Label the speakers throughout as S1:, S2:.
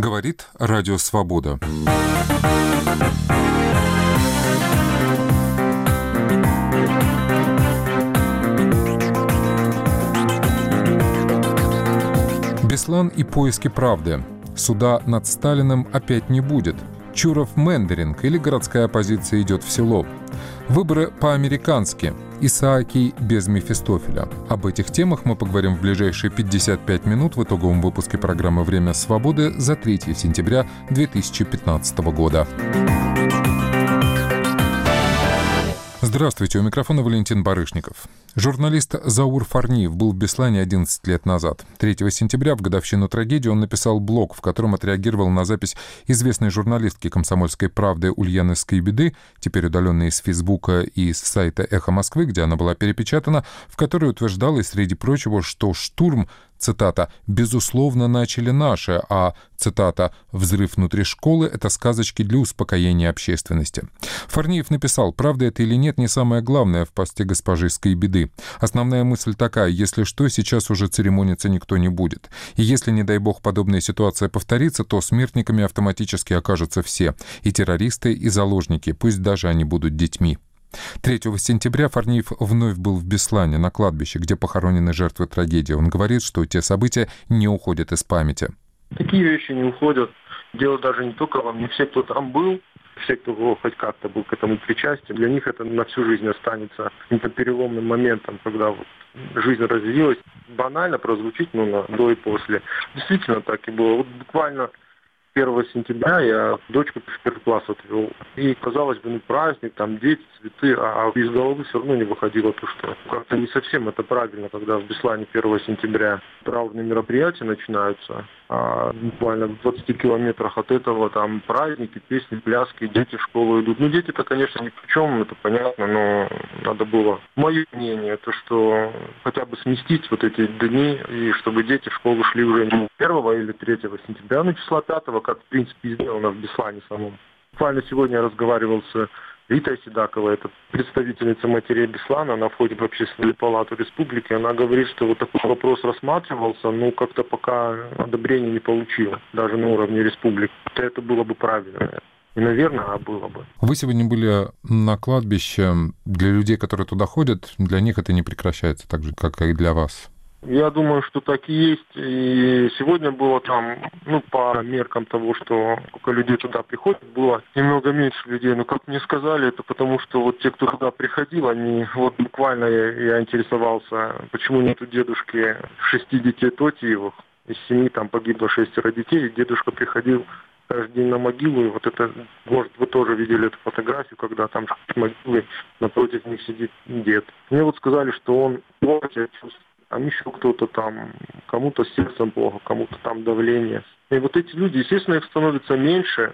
S1: Говорит Радио Свобода. Беслан и поиски правды. Суда над Сталиным опять не будет. Чуров менделинг или городская оппозиция идет в село. Выборы по-американски. Исаакий без Мефистофеля. Об этих темах мы поговорим в ближайшие 55 минут в итоговом выпуске программы «Время свободы» за 3 сентября 2015 года. Здравствуйте, у микрофона Валентин Барышников. Журналист Заур Фарниев был в Беслане 11 лет назад. 3 сентября, в годовщину трагедии, он написал блог, в котором отреагировал на запись известной журналистки «Комсомольской правды» Ульяны Скайбеды, теперь удаленной из Фейсбука и с сайта «Эхо Москвы», где она была перепечатана, в которой утверждалось, среди прочего, что штурм, цитата, «безусловно, начали наши», а, цитата, «взрыв внутри школы — это сказочки для успокоения общественности». Фарниев написал: «Правда это или нет, не самое главное в посте госпожи Скайбеды. Основная мысль такая: если что, сейчас уже церемониться никто не будет. И если, не дай бог, подобная ситуация повторится, то смертниками автоматически окажутся все. И террористы, и заложники, пусть даже они будут детьми». 3 сентября Фарниев вновь был в Беслане, на кладбище, где похоронены жертвы трагедии. Он говорит, что те события не уходят из памяти.
S2: Такие вещи не уходят. Дело даже не только во мне. Все, кто там был, все, кто хоть как-то был к этому причастен, для них это на всю жизнь останется каким-то переломным моментом, когда вот жизнь развилась. Банально прозвучит, но до и после. Действительно так и было. Вот буквально 1 сентября я дочку в первый класс отвел. И, казалось бы, праздник, там дети, цветы, а из головы все равно не выходило то, что как-то не совсем это правильно, когда в Беслане 1 сентября траурные мероприятия начинаются, а буквально в 20 километрах от этого там праздники, песни, пляски, дети в школу идут. Дети-то, конечно, ни при чем, это понятно, но надо было. Мое мнение, то, что хотя бы сместить вот эти дни, и чтобы дети в школу шли уже не 1 или 3 сентября, но числа 5, как, в принципе, сделано в Беслане самом. Буквально сегодня я разговаривал с Ритой Седаковой, это представительница матерей Беслана, она входит в Общественную палату республики. Она говорит, что вот такой вопрос рассматривался, но как-то пока одобрения не получил, даже на уровне республики. Это было бы правильно. И, наверное, было бы.
S1: Вы сегодня были на кладбище. Для людей, которые туда ходят, для них это не прекращается, так же, как и для вас.
S2: Я думаю, что так и есть. И сегодня было там, по меркам того, что сколько людей туда приходит, было немного меньше людей. Но, как мне сказали, это потому, что вот те, кто туда приходил, они, вот буквально я интересовался, почему нету дедушки 6 детей Тотиевых. Из 7 там погибло 6 детей, и дедушка приходил каждый день на могилу. И вот это, может, вы тоже видели эту фотографию, когда там могилы, напротив них сидит дед. Мне вот сказали, что он себя чувствует. Там еще кто-то там, кому-то с сердцем плохо, кому-то там давление. И вот эти люди, естественно, их становится меньше,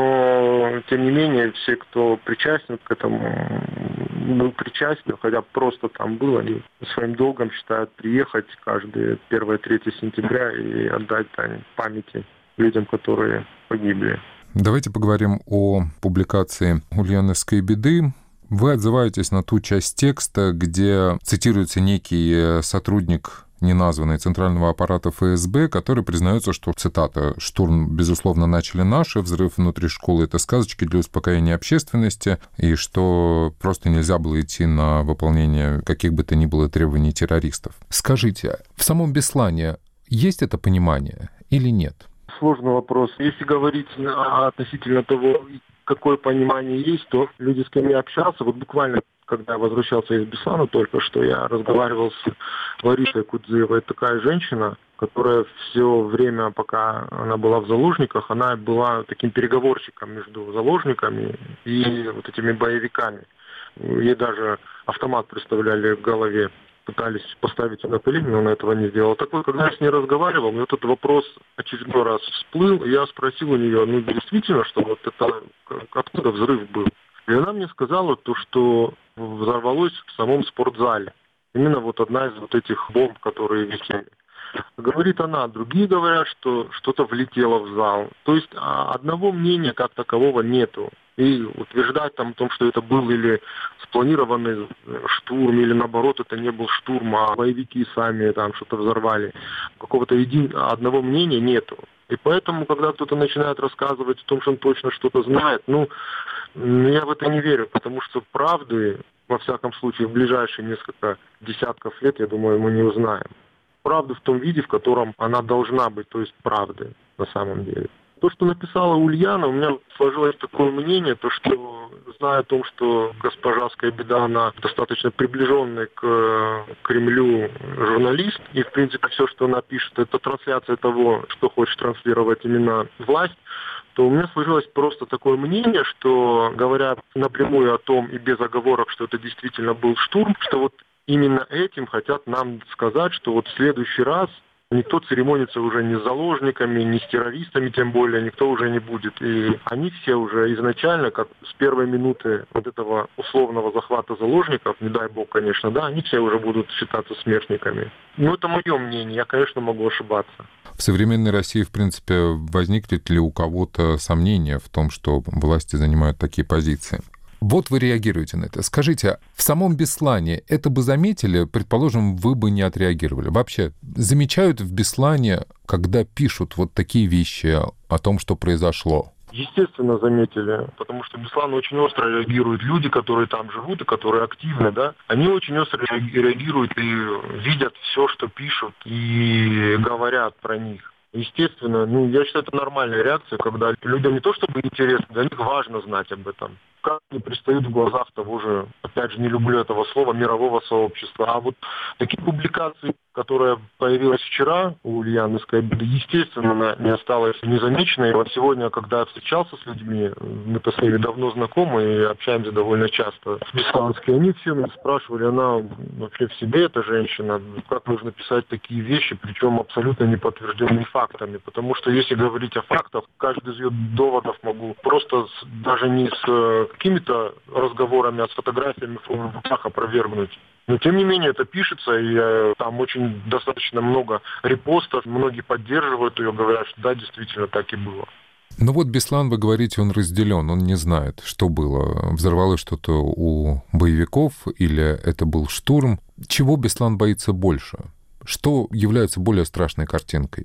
S2: но, тем не менее, все, кто причастен к этому, был причастен, хотя просто там был, они своим долгом считают приехать каждые 1-3 сентября и отдать памяти людям, которые погибли.
S1: Давайте поговорим о публикации Ульяны Скайбеды. Вы отзываетесь на ту часть текста, где цитируется некий сотрудник, неназванный, центрального аппарата ФСБ, который признается, что, цитата, «штурм, безусловно, начали наши, взрыв внутри школы — это сказочки для успокоения общественности», и что просто нельзя было идти на выполнение каких бы то ни было требований террористов. Скажите, в самом Беслане есть это понимание или нет?
S2: Сложный вопрос. Если говорить относительно того, какое понимание есть, то люди, с кем я общался, вот буквально, когда я возвращался из Беслана только что, я разговаривал с Ларисой Кудзеевой. Это такая женщина, которая все время, пока она была в заложниках, она была таким переговорщиком между заложниками и вот этими боевиками. Ей даже автомат представляли в голове, пытались поставить ее на колени, но она этого не сделала. Так вот, когда я с ней разговаривал, мне этот вопрос очередной раз всплыл, и я спросил у нее, действительно, что вот это, откуда взрыв был? И она мне сказала то, что взорвалось в самом спортзале. Именно вот одна из вот этих бомб, которые висели. Говорит она, другие говорят, что что-то влетело в зал. То есть одного мнения как такового нету. И утверждать там о том, что это был или спланированный штурм, или наоборот, это не был штурм, а боевики сами там что-то взорвали. Какого-то одного мнения нету. И поэтому, когда кто-то начинает рассказывать о том, что он точно что-то знает, я в это не верю, потому что правды, во всяком случае, в ближайшие несколько десятков лет, я думаю, мы не узнаем. Правда в том виде, в котором она должна быть, то есть правды на самом деле. То, что написала Ульяна, у меня сложилось такое мнение, то что, зная о том, что госпожа Скайбеда, она достаточно приближенный к Кремлю журналист, и, в принципе, все, что она пишет, это трансляция того, что хочет транслировать именно власть, то у меня сложилось просто такое мнение, что, говоря напрямую о том и без оговорок, что это действительно был штурм, что вот именно этим хотят нам сказать, что вот в следующий раз никто церемониться уже ни с заложниками, ни с террористами, тем более, никто уже не будет. И они все уже изначально, как с первой минуты вот этого условного захвата заложников, не дай бог, конечно, да, они все уже будут считаться смертниками. Это мое мнение, я, конечно, могу ошибаться.
S1: В современной России, в принципе, возникнет ли у кого-то сомнение в том, что власти занимают такие позиции? Вот вы реагируете на это. Скажите, в самом Беслане это бы заметили, предположим, вы бы не отреагировали? Вообще, замечают в Беслане, когда пишут вот такие вещи о том, что произошло?
S2: Естественно, заметили, потому что Беслан очень остро реагируют. Люди, которые там живут и которые активны, да, они очень остро реагируют и видят все, что пишут, и говорят про них. Естественно, я считаю, это нормальная реакция, когда людям не то чтобы интересно, для них важно знать об этом. Как они предстают в глазах того же, опять же, не люблю этого слова, мирового сообщества. А вот такие публикации, которая появилась вчера у Ульяны Скайбеды, естественно, она не осталась незамеченной. Вот сегодня, когда я встречался с людьми, мы-то с ними давно знакомы и общаемся довольно часто в Бесланске, они все меня спрашивали, она вообще в себе, эта женщина, как можно писать такие вещи, причем абсолютно не подтвержденными фактами. Потому что если говорить о фактах, каждый из ее доводов могу просто даже не с какими-то разговорами, а с фотографиями в руках опровергнуть. Но, тем не менее, это пишется, и там очень достаточно много репостов, многие поддерживают ее, говорят, что да, действительно, так и было.
S1: Ну вот Беслан, вы говорите, он разделен, он не знает, что было. Взорвалось что-то у боевиков или это был штурм. Чего Беслан боится больше? Что является более страшной картинкой?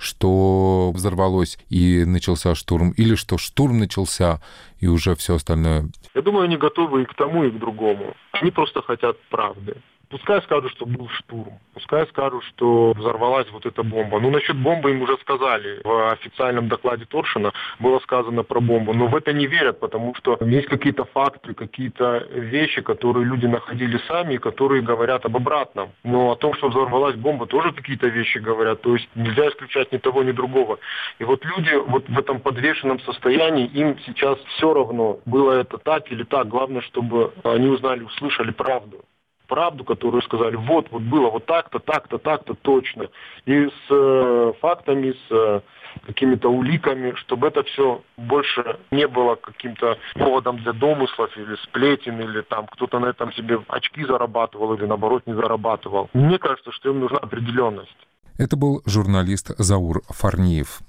S1: Что взорвалось и начался штурм, или что штурм начался и уже все остальное?
S2: Я думаю, они готовы и к тому, и к другому. Они просто хотят правды. Пускай скажут, что был штурм. Пускай скажут, что взорвалась вот эта бомба. Насчет бомбы им уже сказали. В официальном докладе Торшина было сказано про бомбу. Но в это не верят, потому что есть какие-то факты, какие-то вещи, которые люди находили сами, и которые говорят об обратном. Но о том, что взорвалась бомба, тоже какие-то вещи говорят. То есть нельзя исключать ни того, ни другого. И вот люди вот в этом подвешенном состоянии, им сейчас все равно, было это так или так. Главное, чтобы они узнали, услышали правду. Правду, которую сказали, вот было вот так-то, так-то, так-то, точно. И с фактами, с какими-то уликами, чтобы это все больше не было каким-то поводом для домыслов или сплетен, или там кто-то на этом себе очки зарабатывал или наоборот не зарабатывал. Мне кажется, что им нужна определенность.
S1: Это был журналист Заур Фарниев.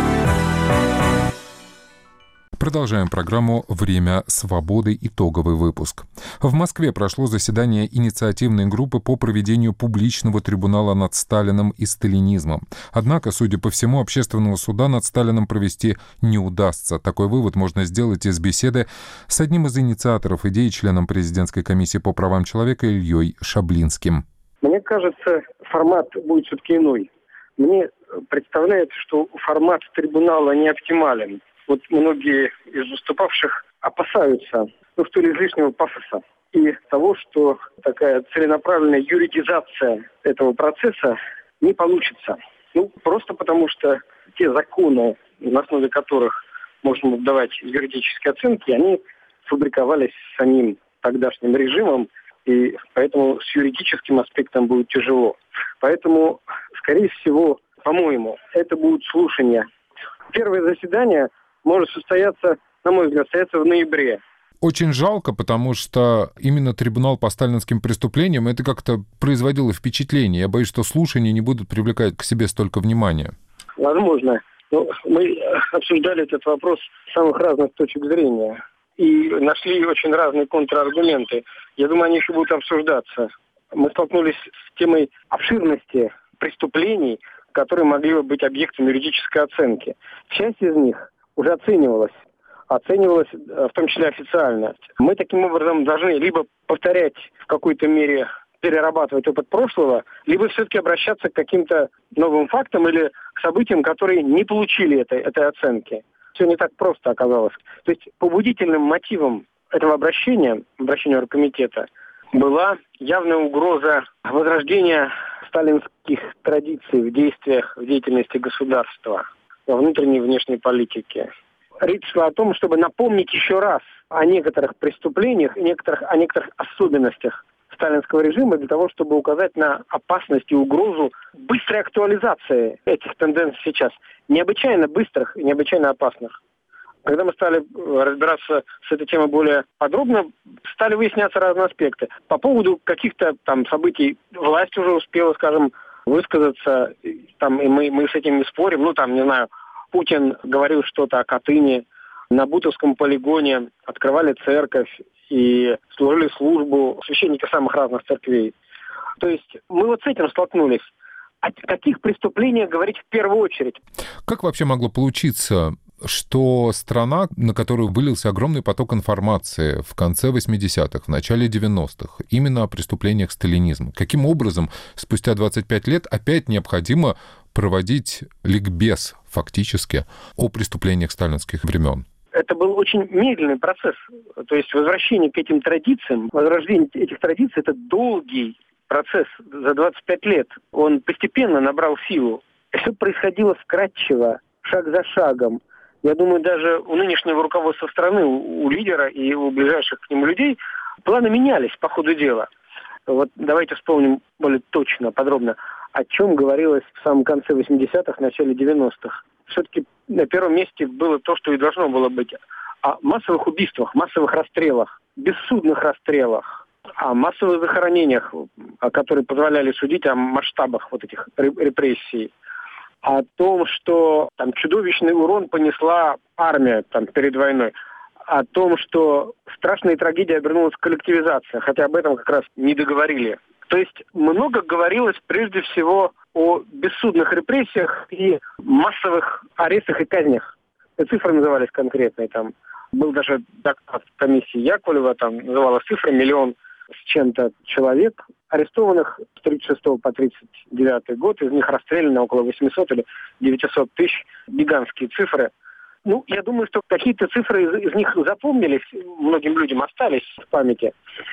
S1: Продолжаем программу «Время свободы». Итоговый выпуск. В Москве прошло заседание инициативной группы по проведению публичного трибунала над Сталиным и сталинизмом. Однако, судя по всему, общественного суда над Сталиным провести не удастся. Такой вывод можно сделать из беседы с одним из инициаторов идеи, членом президентской комиссии по правам человека Ильей Шаблинским.
S3: Мне кажется, формат будет все-таки иной. Мне представляется, что формат трибунала не оптимален. Вот многие из выступавших опасаются, что ли, излишнего пафоса и того, что такая целенаправленная юридизация этого процесса не получится. Просто потому что те законы, на основе которых можно давать юридические оценки, они фабриковались самим тогдашним режимом, и поэтому с юридическим аспектом будет тяжело. Поэтому, скорее всего, по-моему, это будут слушания. Первое заседание может состояться, на мой взгляд, в ноябре.
S1: Очень жалко, потому что именно трибунал по сталинским преступлениям это как-то производило впечатление. Я боюсь, что слушания не будут привлекать к себе столько внимания.
S3: Возможно. Мы обсуждали этот вопрос с самых разных точек зрения. и нашли очень разные контраргументы. Я думаю, они еще будут обсуждаться. Мы столкнулись с темой обширности преступлений, которые могли бы быть объектом юридической оценки. Часть из них уже оценивалась в том числе официально. Мы таким образом должны либо повторять в какой-то мере, перерабатывать опыт прошлого, либо все-таки обращаться к каким-то новым фактам или к событиям, которые не получили этой оценки. Все не так просто оказалось. То есть побудительным мотивом этого обращения оргкомитета, была явная угроза возрождения сталинских традиций в действиях, в деятельности государства, во внутренней и внешней политике. Речь шла о том, чтобы напомнить еще раз о некоторых преступлениях и о некоторых особенностях сталинского режима для того, чтобы указать на опасность и угрозу быстрой актуализации этих тенденций сейчас. Необычайно быстрых и необычайно опасных. Когда мы стали разбираться с этой темой более подробно, стали выясняться разные аспекты. По поводу каких-то там событий власть уже успела, скажем, высказаться, там, и мы с этим не спорим. Не знаю, Путин говорил что-то о Катыни, на Бутовском полигоне открывали церковь и служили службу священники самых разных церквей. То есть мы вот с этим столкнулись. О каких преступлениях говорить в первую очередь?
S1: Как вообще могло получиться, что страна, на которую вылился огромный поток информации в конце 80-х, в начале 90-х, именно о преступлениях сталинизма, каким образом спустя 25 лет опять необходимо проводить ликбез фактически о преступлениях сталинских времен?
S3: Это был очень медленный процесс. То есть возвращение к этим традициям, возрождение этих традиций – это долгий процесс за 25 лет. Он постепенно набрал силу. Все происходило вкратчиво, шаг за шагом. Я думаю, даже у нынешнего руководства страны, у лидера и у ближайших к нему людей планы менялись по ходу дела. Вот давайте вспомним более точно, подробно, о чем говорилось в самом конце 80-х, начале 90-х. Все-таки на первом месте было то, что и должно было быть. О массовых убийствах, массовых расстрелах, бессудных расстрелах, о массовых захоронениях, которые позволяли судить о масштабах вот этих репрессий. О том, что там чудовищный урон понесла армия перед войной. О том, что страшная трагедия обернулась коллективизацией, хотя об этом как раз не договорили. То есть много говорилось прежде всего о бессудных репрессиях и массовых арестах и казнях. Цифры назывались конкретные. Там был даже доклад комиссии Яковлева, там называлась цифра 1 миллион с чем-то человек, арестованных с 1936 по 1939 год, из них расстреляно около 800 или 900 тысяч, гигантские цифры. Я думаю, что какие-то цифры из них запомнились, многим людям остались в памяти.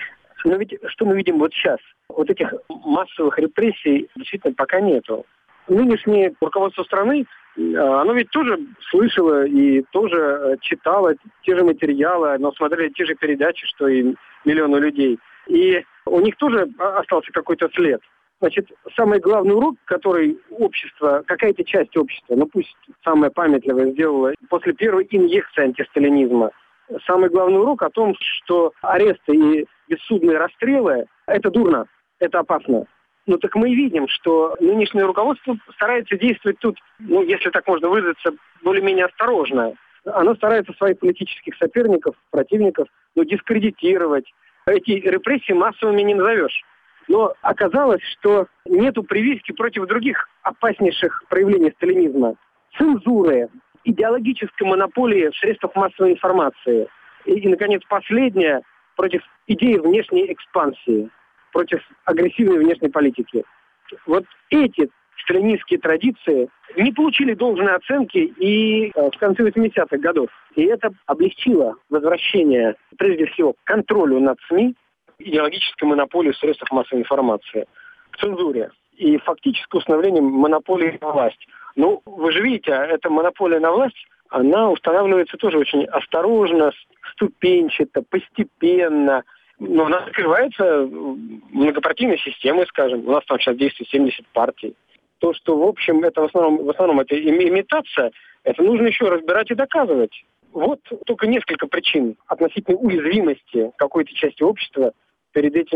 S3: Но ведь что мы видим вот сейчас? Вот этих массовых репрессий действительно пока нету. Нынешнее руководство страны, оно ведь тоже слышало и тоже читало те же материалы, оно смотрели те же передачи, что и миллионы людей. И у них тоже остался какой-то след. Значит, самый главный урок, который общество, какая-то часть общества, пусть самая памятливая, сделала после первой инъекции антисталинизма, самый главный урок о том, что аресты и бессудные расстрелы – это дурно, это опасно. Так мы видим, что нынешнее руководство старается действовать тут, если так можно выразиться, более-менее осторожно. Оно старается своих политических соперников, противников, дискредитировать. Эти репрессии массовыми не назовешь. Но оказалось, что нету прививки против других опаснейших проявлений сталинизма. Цензуры, идеологической монополии в средствах массовой информации. И, наконец, последнее, против идеи внешней экспансии, против агрессивной внешней политики. Вот эти сталинистские традиции не получили должной оценки и в конце 80-х годов. И это облегчило возвращение, прежде всего, к контролю над СМИ, идеологической монополии в средствах массовой информации, к цензуре и фактически установление монополии на власть. Вы же видите, эта монополия на власть, она устанавливается тоже очень осторожно, ступенчато, постепенно. Она открывается многопартийной системой, скажем. У нас там сейчас действует 70 партий. То, что, в общем, это в основном это имитация, это нужно еще разбирать и доказывать. Вот только несколько причин относительной уязвимости какой-то части общества перед этими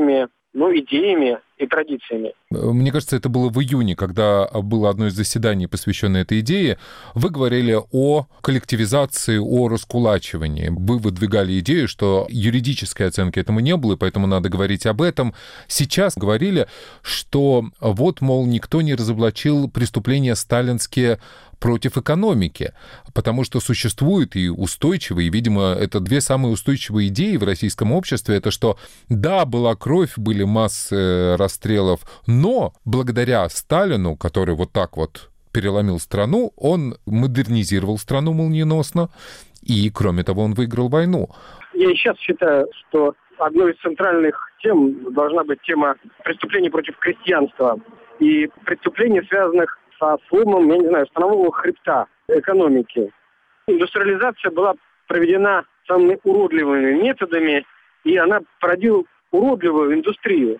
S3: идеями и традициями.
S1: Мне кажется, это было в июне, когда было одно из заседаний, посвященное этой идее. Вы говорили о коллективизации, о раскулачивании. Вы выдвигали идею, что юридической оценки этому не было, и поэтому надо говорить об этом. Сейчас говорили, что вот, мол, никто не разоблачил преступления сталинские против экономики, потому что существует и устойчивые, и, видимо, это две самые устойчивые идеи в российском обществе, это что, да, была кровь, были массы расстрелов, но благодаря Сталину, который вот так вот переломил страну, он модернизировал страну молниеносно, и, кроме того, он выиграл войну.
S3: Я и сейчас считаю, что одной из центральных тем должна быть тема преступлений против крестьянства и преступлений, связанных со сломом, станового хребта экономики. Индустриализация была проведена самыми уродливыми методами, и она породила уродливую индустрию.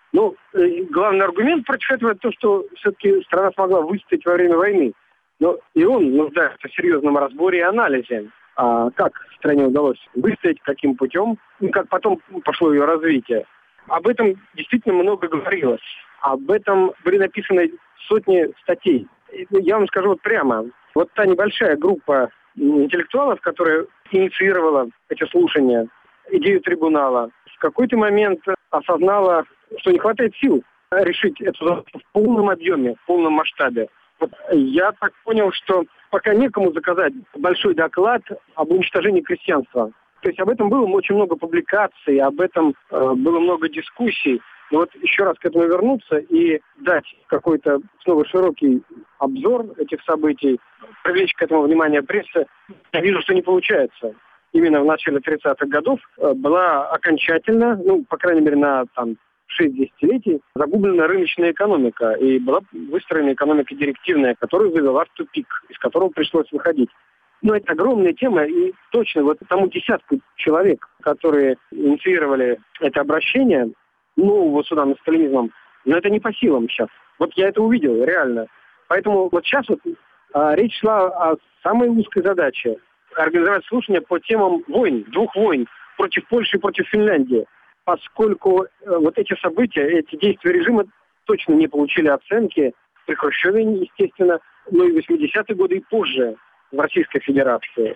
S3: Главный аргумент против этого то, что все-таки страна смогла выстоять во время войны. Но и он нуждается в серьезном разборе и анализе. А как стране удалось выстоять, каким путем, и как потом пошло ее развитие. Об этом действительно много говорилось. Об этом были написаны сотни статей. Я вам скажу прямо. Вот та небольшая группа интеллектуалов, которая инициировала эти слушания, идею трибунала, в какой-то момент осознала, что не хватает сил решить эту задачу в полном объеме, в полном масштабе. Вот я так понял, что пока некому заказать большой доклад об уничтожении крестьянства. То есть об этом было очень много публикаций, об этом было много дискуссий. Но вот еще раз к этому вернуться и дать какой-то снова широкий обзор этих событий, привлечь к этому внимание прессы, я вижу, что не получается. Именно в начале 30-х годов была окончательно, по крайней мере, на 6 десятилетий, загублена рыночная экономика. И была выстроена экономика директивная, которая завела в тупик, из которого пришлось выходить. Но это огромная тема, и точно вот тому десятку человек, которые инициировали это обращение нового суда над сталинизмом, но это не по силам сейчас. Вот я это увидел, реально. Поэтому вот сейчас речь шла о самой узкой задаче – организовать слушания по темам войн, 2 войн против Польши и против Финляндии. Поскольку вот эти события, эти действия режима точно не получили оценки при Хрущеве, естественно, но и в 80-е годы и позже в Российской Федерации.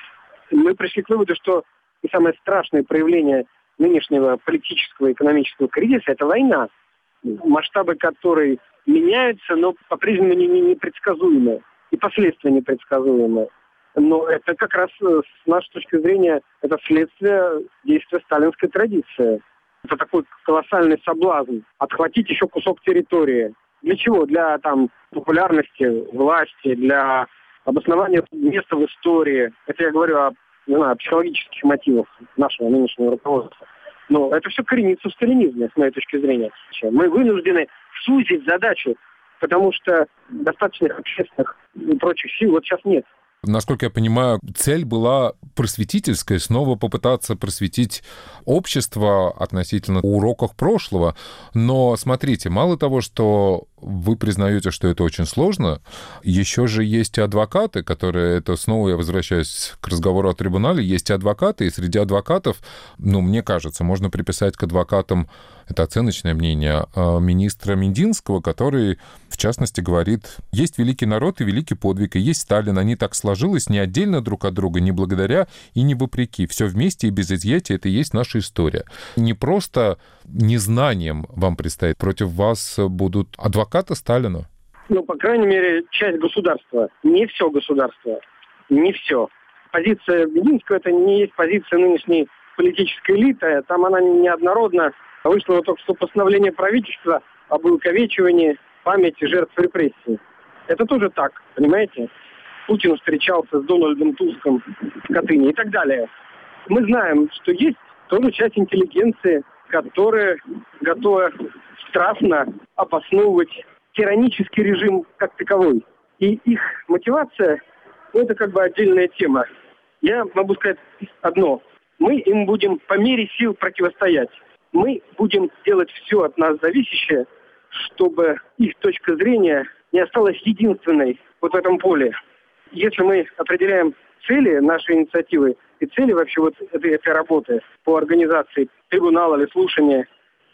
S3: Мы пришли к выводу, что самое страшное проявление нынешнего политического и экономического кризиса – это война, масштабы которой меняются, но по-прежнему непредсказуемы, и последствия непредсказуемы. Но это как раз, с нашей точки зрения, это следствие действия сталинской традиции. Это такой колоссальный соблазн отхватить еще кусок территории. Для чего? Для популярности власти, для обоснования места в истории. Это я говорю о психологических мотивах нашего нынешнего руководства. Но это все коренится в сталинизме, с моей точки зрения. Мы вынуждены сузить задачу, потому что достаточных общественных и прочих сил вот сейчас нет.
S1: Насколько я понимаю, цель была просветительская, снова попытаться просветить общество относительно уроков прошлого. Но смотрите, мало того, что вы признаете, что это очень сложно, еще же есть и адвокаты, которые, это снова я возвращаюсь к разговору о трибунале, есть и адвокаты, и среди адвокатов, мне кажется, можно приписать к адвокатам, это оценочное мнение, министра Мединского, который, в частности, говорит, есть великий народ и великий подвиг, и есть Сталин, они так сложилось не отдельно друг от друга, не благодаря и не вопреки. Все вместе и без изъятия — это и есть наша история. Не просто незнанием вам предстоит, против вас будут адвокаты Сталина.
S3: По крайней мере, часть государства. Не все государство. Не все. Позиция Мединского — это не есть позиция нынешней политической элиты. Там она неоднородна. Вышло только что постановление правительства об увековечивании памяти жертв репрессий. Это тоже так, понимаете? Путин встречался с Дональдом Туском в Катыни и так далее. Мы знаем, что есть тоже часть интеллигенции, которая готова страстно обосновывать тиранический режим как таковой. И их мотивация – это отдельная тема. Я могу сказать одно. Мы им будем по мере сил противостоять. Мы будем делать все от нас зависящее, чтобы их точка зрения не осталась единственной в этом поле. Если мы определяем цели нашей инициативы и цели вообще этой работы по организации трибунала или слушания,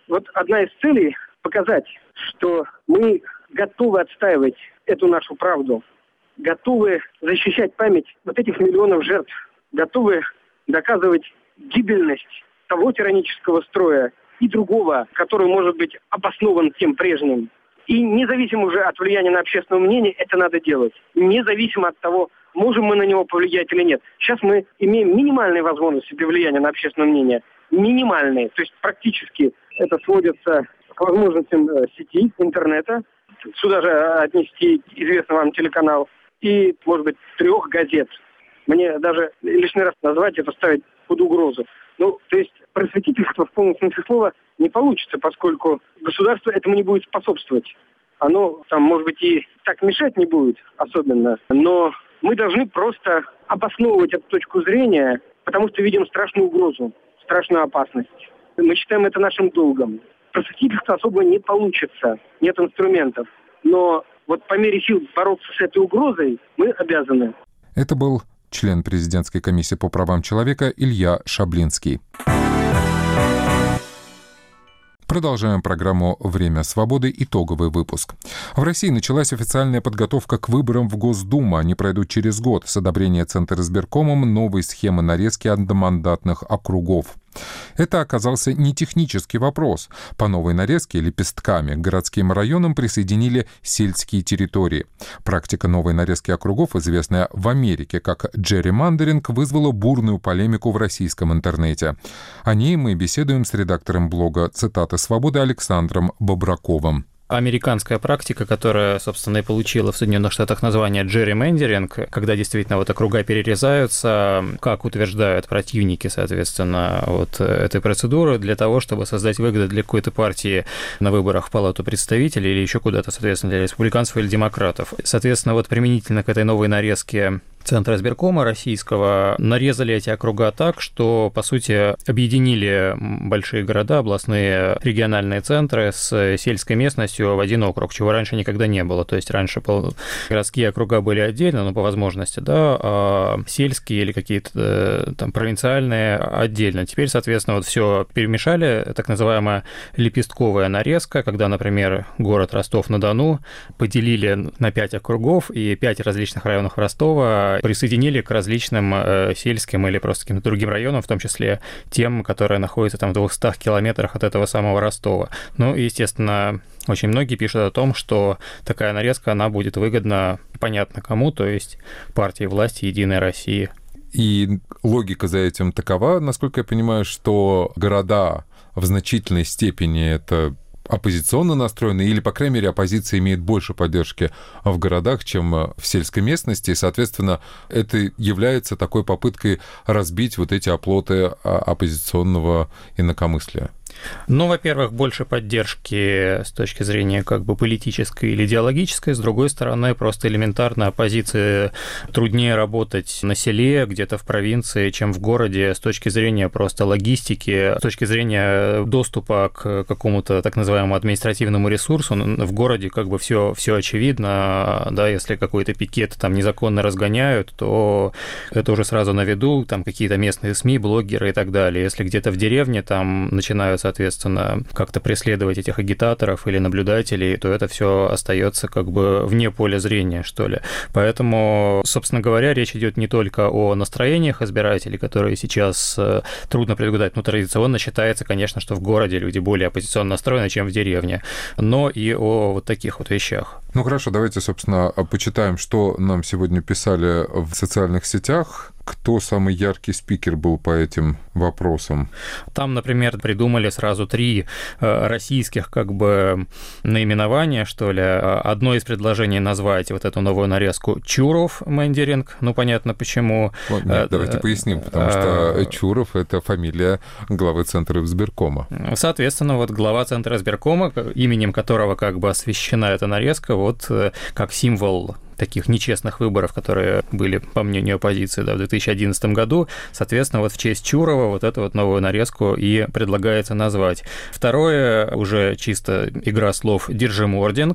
S3: вот одна из целей – показать, что мы готовы отстаивать эту нашу правду, готовы защищать память вот этих миллионов жертв, готовы доказывать гибельность того тиранического строя и другого, который может быть обоснован тем прежним. И независимо уже от влияния на общественное мнение, это надо делать. Независимо от того, можем мы на него повлиять или нет. Сейчас мы имеем минимальные возможности для влияния на общественное мнение. Минимальные. То есть практически это сводится к возможностям сети, интернета. Сюда же отнести известный вам телеканал. И, может быть, 3 газет. Мне даже лишний раз назвать это ставить под угрозу. Ну, то есть просветительство в полном смысле слова не получится, поскольку государство этому не будет способствовать. Оно там, может быть, и так мешать не будет особенно, но мы должны просто обосновывать эту точку зрения, потому что видим страшную угрозу, страшную опасность. Мы считаем это нашим долгом. Просветительство особо не получится, нет инструментов. Но вот по мере сил бороться с этой угрозой мы обязаны.
S1: Это был член президентской комиссии по правам человека Илья Шаблинский. Продолжаем программу «Время свободы». Итоговый выпуск. В России началась официальная подготовка к выборам в Госдуму. Они пройдут через год с одобрения Центризбиркомом новой схемы нарезки одномандатных округов. Это оказался не технический вопрос. По новой нарезке лепестками к городским районам присоединили сельские территории. Практика новой нарезки округов, известная в Америке как джерримандеринг, вызвала бурную полемику в российском интернете. О ней мы беседуем с редактором блога «Цитаты свободы» Александром Бобраковым.
S4: Американская практика, которая, собственно, и получила в Соединенных Штатах название gerrymandering, когда действительно вот округа перерезаются, как утверждают противники, соответственно, вот этой процедуры, для того, чтобы создать выгоды для какой-то партии на выборах в Палату представителей или еще куда-то, соответственно, для республиканцев или демократов. Соответственно, вот применительно к этой новой нарезке Центризбиркома российского нарезали эти округа так, что, по сути, объединили большие города, областные региональные центры с сельской местностью в один округ, чего раньше никогда не было. То есть раньше городские округа были отдельно, но по возможности, да, а сельские или какие-то там провинциальные отдельно. Теперь, соответственно, вот все перемешали, так называемая лепестковая нарезка, когда, например, город Ростов-на-Дону поделили на 5 округов, и 5 различных районов Ростова присоединили к различным сельским или просто каким-то другим районам, в том числе тем, которые находятся там в 200 километрах от этого самого Ростова. Ну и, естественно, очень многие пишут о том, что такая нарезка, она будет выгодна понятно кому, то есть партии власти «Единой России».
S1: И логика за этим такова, насколько я понимаю, что города в значительной степени это оппозиционно настроены, или, по крайней мере, оппозиция имеет больше поддержки в городах, чем в сельской местности, и, соответственно, это является такой попыткой разбить вот эти оплоты оппозиционного инакомыслия.
S4: Ну, во-первых, больше поддержки с точки зрения как бы политической или идеологической, с другой стороны, просто элементарно оппозиции труднее работать на селе, где-то в провинции, чем в городе с точки зрения просто логистики, с точки зрения доступа к какому-то так называемому административному ресурсу. В городе как бы все очевидно, да, если какой-то пикет там незаконно разгоняют, то это уже сразу на виду, там какие-то местные СМИ, блогеры и так далее. Если где-то в деревне там начинают, соответственно, как-то преследовать этих агитаторов или наблюдателей, то это все остается как бы вне поля зрения, что ли. Поэтому, собственно говоря, речь идет не только о настроениях избирателей, которые сейчас трудно предугадать, но традиционно считается, конечно, что в городе люди более оппозиционно настроены, чем в деревне, но и о вот таких вот вещах.
S1: Ну хорошо, давайте, собственно, почитаем, что нам сегодня писали в социальных сетях. Кто самый яркий спикер был по этим вопросам?
S4: Там, например, придумали сразу 3 российских как бы наименования, что ли. Одно из предложений назвать вот эту новую нарезку Чуров мендеринг. Ну, понятно, почему.
S1: Нет, давайте поясним, потому что Чуров – это фамилия главы Центризбиркома.
S4: Соответственно, вот глава Центризбиркома, именем которого как бы освящена эта нарезка, вот как символ таких нечестных выборов, которые были, по мнению оппозиции, да, в 2011 году. Соответственно, вот в честь Чурова вот эту вот новую нарезку и предлагается назвать. Второе, уже чисто игра слов, «Держимординг».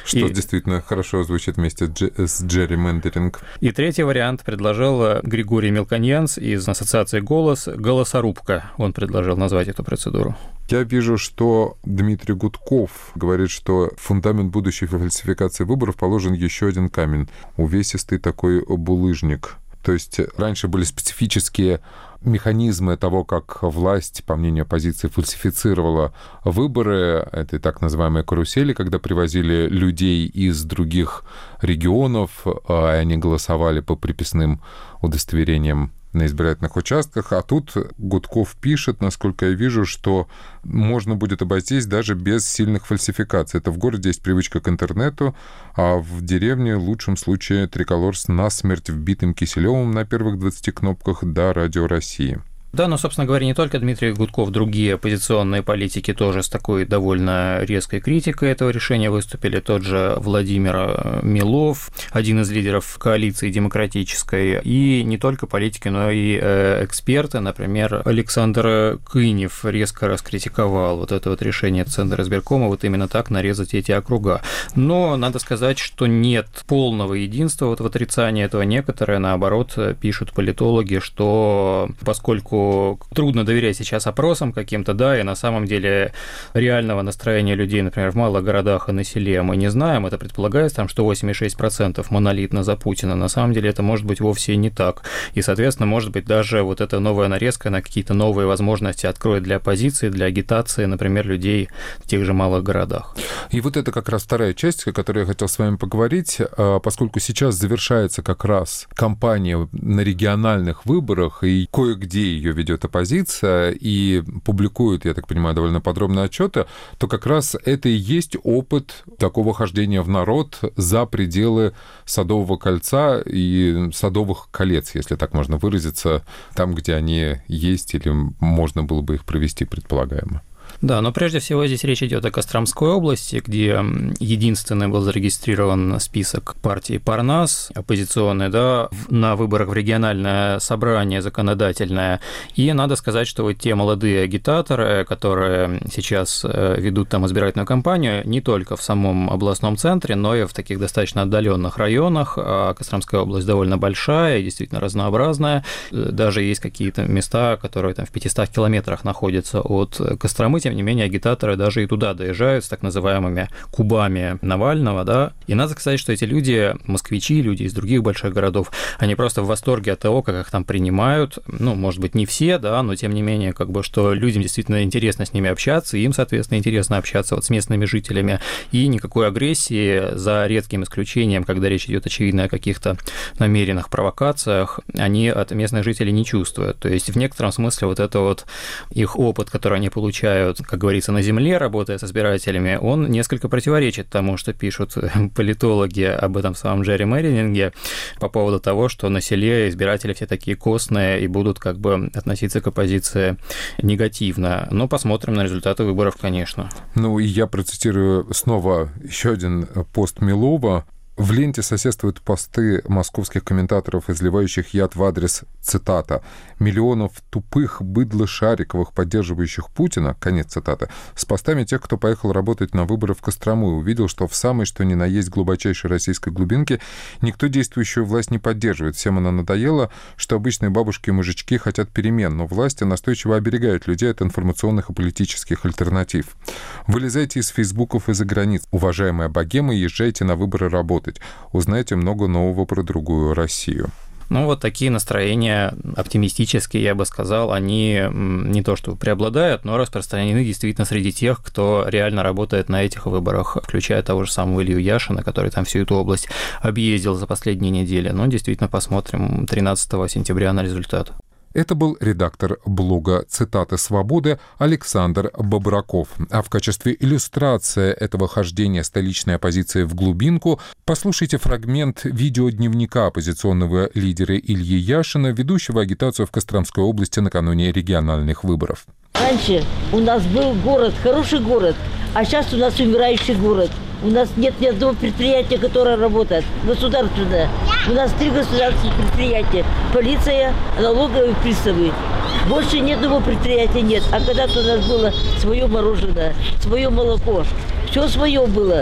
S1: Что действительно хорошо звучит вместе с джерримендеринг.
S4: И третий вариант предложил Григорий Мелконьянц из ассоциации «Голос». «Голосорубка» он предложил назвать эту процедуру.
S1: Я вижу, что Дмитрий Гудков говорит, что в фундамент будущей фальсификации выборов положен еще один камень. Увесистый такой булыжник. То есть раньше были специфические механизмы того, как власть, по мнению оппозиции, фальсифицировала выборы, этой так называемой карусели, когда привозили людей из других регионов, и они голосовали по приписным удостоверениям на избирательных участках. А тут Гудков пишет, насколько я вижу, что можно будет обойтись даже без сильных фальсификаций. Это в городе есть привычка к интернету, а в деревне в лучшем случае триколор с насмерть вбитым Киселевым на первых 20 кнопках до Радио России.
S4: Да, но, собственно говоря, не только Дмитрий Гудков, другие оппозиционные политики тоже с такой довольно резкой критикой этого решения выступили. Тот же Владимир Милов, один из лидеров коалиции демократической, и не только политики, но и эксперты. Например, Александр Кынев резко раскритиковал вот это вот решение Центра избиркома вот именно так нарезать эти округа. Но надо сказать, что нет полного единства вот в отрицании этого. Некоторые, наоборот, пишут политологи, что поскольку трудно доверять сейчас опросам каким-то, да, и на самом деле реального настроения людей, например, в малых городах и на селе мы не знаем, это предполагается, там, что 86% монолитно за Путина, на самом деле это может быть вовсе не так, и, соответственно, может быть, даже вот эта новая нарезка на какие-то новые возможности откроет для оппозиции, для агитации, например, людей в тех же малых городах.
S1: И вот это как раз вторая часть, о которой я хотел с вами поговорить, поскольку сейчас завершается как раз кампания на региональных выборах, и кое-где ее ведет оппозиция и публикует, я так понимаю, довольно подробные отчеты, то как раз это и есть опыт такого хождения в народ за пределы Садового кольца и Садовых колец, если так можно выразиться, там, где они есть или можно было бы их провести предполагаемо.
S4: Да, но прежде всего здесь речь идет о Костромской области, где единственный был зарегистрирован список партии Парнас, оппозиционный, да, на выборах в региональное собрание законодательное. И надо сказать, что вот те молодые агитаторы, которые сейчас ведут там избирательную кампанию, не только в самом областном центре, но и в таких достаточно отдаленных районах. А Костромская область довольно большая и действительно разнообразная. Даже есть какие-то места, которые там в 500 километрах находятся от Костромы. Тем не менее, агитаторы даже и туда доезжают с так называемыми кубами Навального, да, и надо сказать, что эти люди, москвичи, люди из других больших городов, они просто в восторге от того, как их там принимают, ну, может быть, не все, да, но тем не менее, как бы, что людям действительно интересно с ними общаться, и им, соответственно, интересно общаться вот с местными жителями, и никакой агрессии, за редким исключением, когда речь идет, очевидно, о каких-то намеренных провокациях, они от местных жителей не чувствуют, то есть в некотором смысле вот это вот их опыт, который они получают, как говорится, на земле, работая с избирателями, он несколько противоречит тому, что пишут политологи об этом самом джерримендеринге по поводу того, что на селе избиратели все такие костные и будут как бы относиться к оппозиции негативно. Но посмотрим на результаты выборов, конечно.
S1: Ну и я процитирую снова еще один пост Милова. В ленте соседствуют посты московских комментаторов, изливающих яд в адрес, цитата, «миллионов тупых быдло-шариковых, поддерживающих Путина», конец цитаты, с постами тех, кто поехал работать на выборы в Кострому и увидел, что в самой что ни на есть глубочайшей российской глубинке никто действующую власть не поддерживает. Всем она надоела, что обычные бабушки и мужички хотят перемен, но власти настойчиво оберегают людей от информационных и политических альтернатив. Вылезайте из фейсбуков и за границ. Уважаемая богема, езжайте на выборы работать. Узнайте много нового про другую Россию.
S4: Ну, вот такие настроения оптимистические, я бы сказал, они не то что преобладают, но распространены действительно среди тех, кто реально работает на этих выборах, включая того же самого Илью Яшина, который там всю эту область объездил за последние недели. Но действительно посмотрим 13 сентября на результат.
S1: Это был редактор блога «Цитаты свободы» Александр Бобраков. А в качестве иллюстрации этого хождения столичной оппозиции в глубинку послушайте фрагмент видеодневника оппозиционного лидера Ильи Яшина, ведущего агитацию в Костромской области накануне региональных выборов.
S5: Раньше у нас был город, хороший город, а сейчас у нас умирающий город. У нас нет ни одного предприятия, которое работает государственное. У нас 3 государственных предприятия. Полиция, налоговые приставы. Больше ни одного предприятия нет. А когда-то у нас было свое мороженое, свое молоко. Все свое было.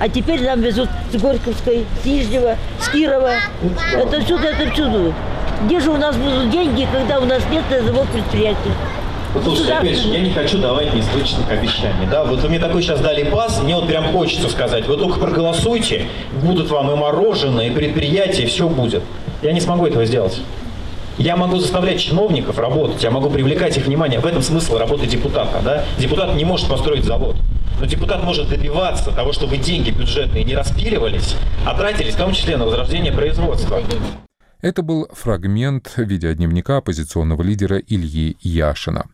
S5: А теперь нам везут с Горьковской, с Нижнего, с Кирова. Это всюду. Где же у нас будут деньги, когда у нас нет одного предприятия?
S6: Вот, слушайте, опять же, я не хочу давать несбыточных обещаний. Да? Вот вы мне такой сейчас дали пас, мне вот прям хочется сказать, вы только проголосуйте, будут вам и мороженое, и предприятие, все будет. Я не смогу этого сделать. Я могу заставлять чиновников работать, я могу привлекать их внимание. В этом смысл работы депутата. Да? Депутат не может построить завод. Но депутат может добиваться того, чтобы деньги бюджетные не распиливались, а тратились в том числе на возрождение производства.
S1: Это был фрагмент видеодневника оппозиционного лидера Ильи Яшина.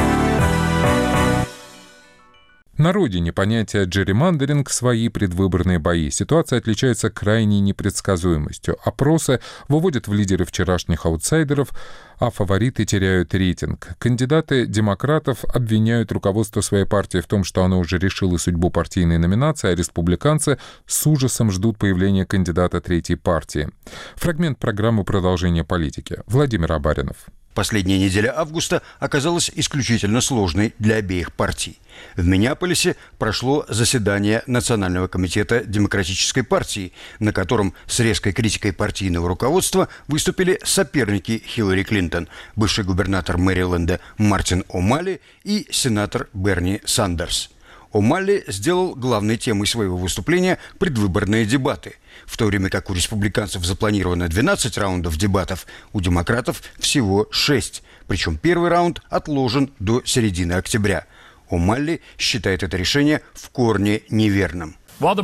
S1: На родине понятие «джерримандеринг» — свои предвыборные бои. Ситуация отличается крайней непредсказуемостью. Опросы выводят в лидеры вчерашних аутсайдеров, а фавориты теряют рейтинг. Кандидаты демократов обвиняют руководство своей партии в том, что оно уже решило судьбу партийной номинации, а республиканцы с ужасом ждут появления кандидата третьей партии. Фрагмент программы «Продолжение политики». Владимир Абаринов.
S7: Последняя неделя августа оказалась исключительно сложной для обеих партий. В Миннеаполисе прошло заседание Национального комитета Демократической партии, на котором с резкой критикой партийного руководства выступили соперники Хиллари Клинтон, бывший губернатор Мэриленда Мартин О'Малли и сенатор Берни Сандерс. О'Малли сделал главной темой своего выступления предвыборные дебаты. В то время как у республиканцев запланировано 12 раундов дебатов, у демократов всего 6. Причем первый раунд отложен до середины октября. О'Малли считает это решение в корне неверным.
S8: В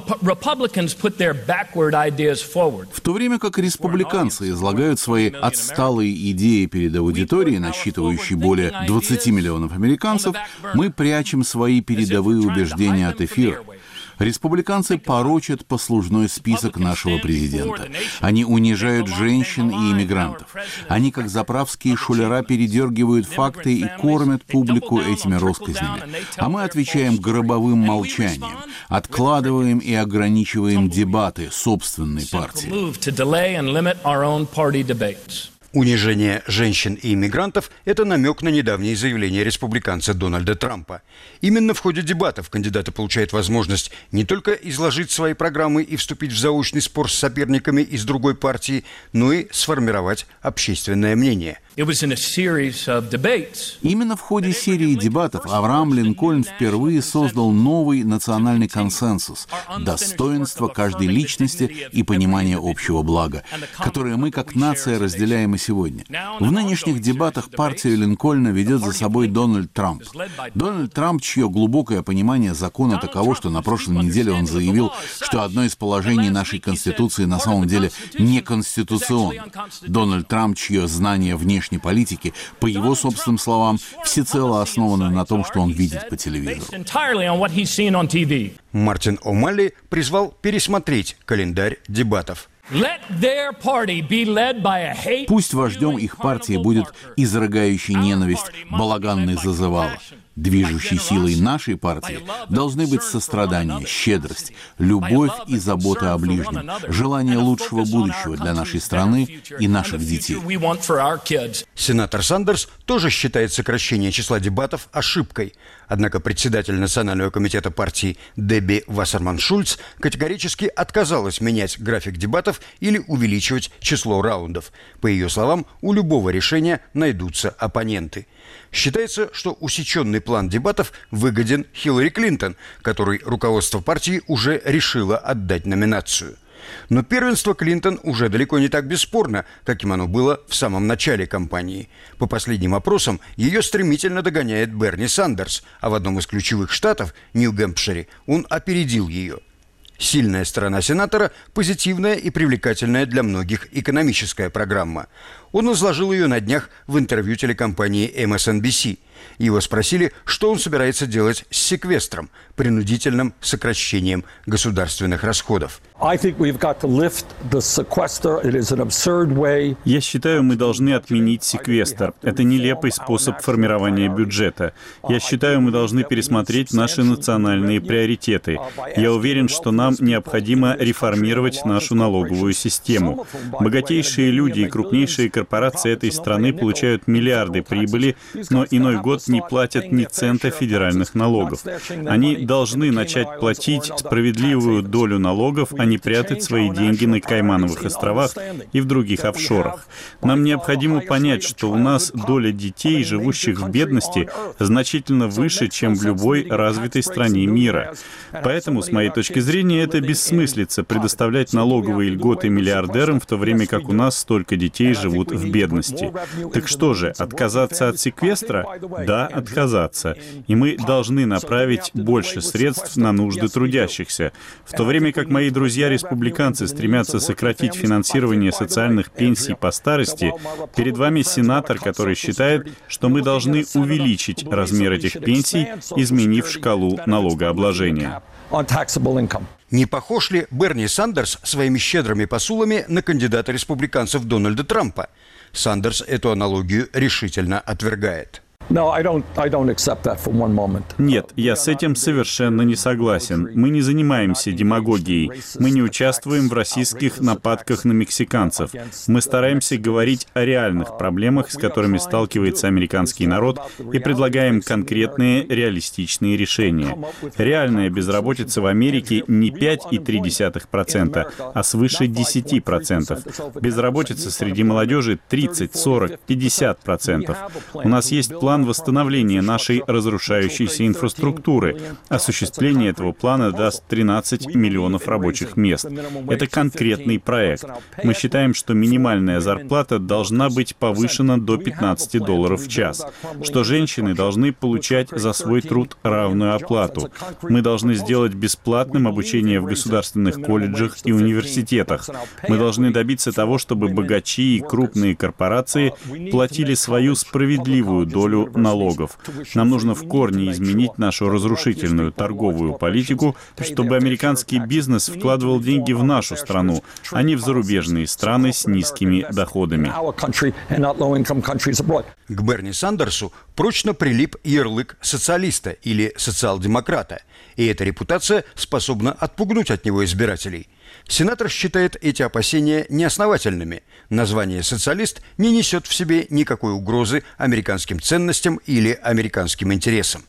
S9: то время как республиканцы излагают свои отсталые идеи перед аудиторией, насчитывающей более 20 миллионов американцев, мы прячем свои передовые убеждения от эфира. Республиканцы порочат послужной список нашего президента. Они унижают женщин и иммигрантов. Они, как заправские шулера, передергивают факты и кормят публику этими россказнями. А мы отвечаем гробовым молчанием, откладываем и ограничиваем дебаты собственной партии.
S7: Унижение женщин и иммигрантов – это намек на недавнее заявление республиканца Дональда Трампа. Именно в ходе дебатов кандидаты получают возможность не только изложить свои программы и вступить в заочный спор с соперниками из другой партии, но и сформировать общественное мнение.
S9: Именно в ходе серии дебатов Авраам Линкольн впервые создал новый национальный консенсус – достоинство каждой личности и понимание общего блага, которое мы как нация разделяем и сегодня. В нынешних дебатах партию Линкольна ведет за собой Дональд Трамп. Дональд Трамп, чье глубокое понимание закона таково, что на прошлой неделе он заявил, что одно из положений нашей Конституции на самом деле неконституционно. Дональд Трамп, чье знание внешней политики, по его собственным словам, всецело основано на том, что он видит по телевизору.
S7: Мартин О'Малли призвал пересмотреть календарь дебатов.
S9: Пусть вождем их партии будет изрыгающий ненависть балаганный зазывало. Движущей силой нашей партии должны быть сострадание, щедрость, любовь и забота о ближнем, желание лучшего будущего для нашей страны и наших детей.
S7: Сенатор Сандерс тоже считает сокращение числа дебатов ошибкой. Однако председатель Национального комитета партии Дебби Вассерман-Шульц категорически отказалась менять график дебатов или увеличивать число раундов. По ее словам, у любого решения найдутся оппоненты. Считается, что усеченный план дебатов выгоден Хиллари Клинтон, которой руководство партии уже решило отдать номинацию. Но первенство Клинтон уже далеко не так бесспорно, каким оно было в самом начале кампании. По последним опросам ее стремительно догоняет Берни Сандерс, а в одном из ключевых штатов, Нью-Гэмпшире, он опередил ее. Сильная сторона сенатора – позитивная и привлекательная для многих экономическая программа. Он изложил ее на днях в интервью телекомпании MSNBC. Его спросили, что он собирается делать с секвестром, принудительным сокращением государственных расходов.
S10: Я
S11: считаю, мы должны отменить секвестр. Это нелепый способ формирования бюджета. Я считаю, мы должны пересмотреть наши национальные приоритеты. Я уверен, что нам необходимо реформировать нашу налоговую систему. Богатейшие люди и крупнейшие корпорации этой страны получают миллиарды прибыли, но иной год не платят ни цента федеральных налогов. Они должны начать платить справедливую долю налогов, а не прятать свои деньги на Каймановых островах и в других офшорах. Нам необходимо понять, что у нас доля детей, живущих в бедности, значительно выше, чем в любой развитой стране мира. Поэтому, с моей точки зрения, это бессмыслица предоставлять налоговые льготы миллиардерам, в то время как у нас столько детей живут в бедности. Так что же, отказаться от секвестра? Да, отказаться. И мы должны направить больше средств на нужды трудящихся. В то время как мои друзья-республиканцы стремятся сократить финансирование социальных пенсий по старости, перед вами сенатор, который считает, что мы должны увеличить размер этих пенсий, изменив шкалу налогообложения.
S7: Не похож ли Берни Сандерс своими щедрыми посулами на кандидата республиканцев Дональда Трампа? Сандерс эту аналогию решительно отвергает.
S11: Нет, я с этим совершенно не согласен. Мы не занимаемся демагогией. Мы не участвуем в расистских нападках на мексиканцев. Мы стараемся говорить о реальных проблемах, с которыми сталкивается американский народ, и предлагаем конкретные реалистичные решения. Реальная безработица в Америке не 5,3%, а свыше 10%. Безработица среди молодежи 30, 40, 50%. У нас есть план восстановления нашей разрушающейся инфраструктуры. Осуществление этого плана даст 13 миллионов рабочих мест. Это конкретный проект. Мы считаем, что минимальная зарплата должна быть повышена до $15 в час, что женщины должны получать за свой труд равную оплату. Мы должны сделать бесплатным обучение в государственных колледжах и университетах. Мы должны добиться того, чтобы богачи и крупные корпорации платили свою справедливую долю налогов. Нам нужно в корне изменить нашу разрушительную торговую политику, чтобы американский бизнес вкладывал деньги в нашу страну, а не в зарубежные страны с низкими доходами.
S7: К Берни Сандерсу прочно прилип ярлык социалиста или социал-демократа, и эта репутация способна отпугнуть от него избирателей. Сенатор считает эти опасения неосновательными. Название «социалист» не несет в себе никакой угрозы американским ценностям или американским интересам.